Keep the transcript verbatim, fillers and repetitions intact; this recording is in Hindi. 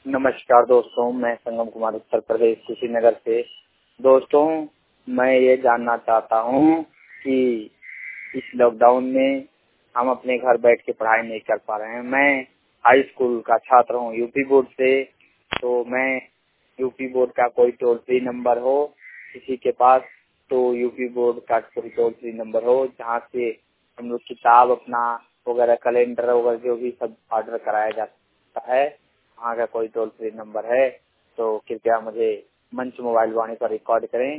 नमस्कार दोस्तों, मैं संगम कुमार उत्तर प्रदेश कुशीनगर से। दोस्तों, मैं ये जानना चाहता हूँ कि इस लॉकडाउन में हम अपने घर बैठ के पढ़ाई नहीं कर पा रहे हैं। मैं हाई स्कूल का छात्र हूँ यूपी बोर्ड से, तो मैं यूपी बोर्ड का कोई टोल फ्री नंबर हो किसी के पास, तो यूपी बोर्ड का कोई टोल फ्री नंबर हो जहाँ से हम लोग किताब अपना वगैरह कैलेंडर वगैरह जो भी सब ऑर्डर कराया जा सकता है, वहाँ का कोई टोल फ्री नंबर है तो कृपया मुझे मंच मोबाइल वाणी पर रिकॉर्ड करें।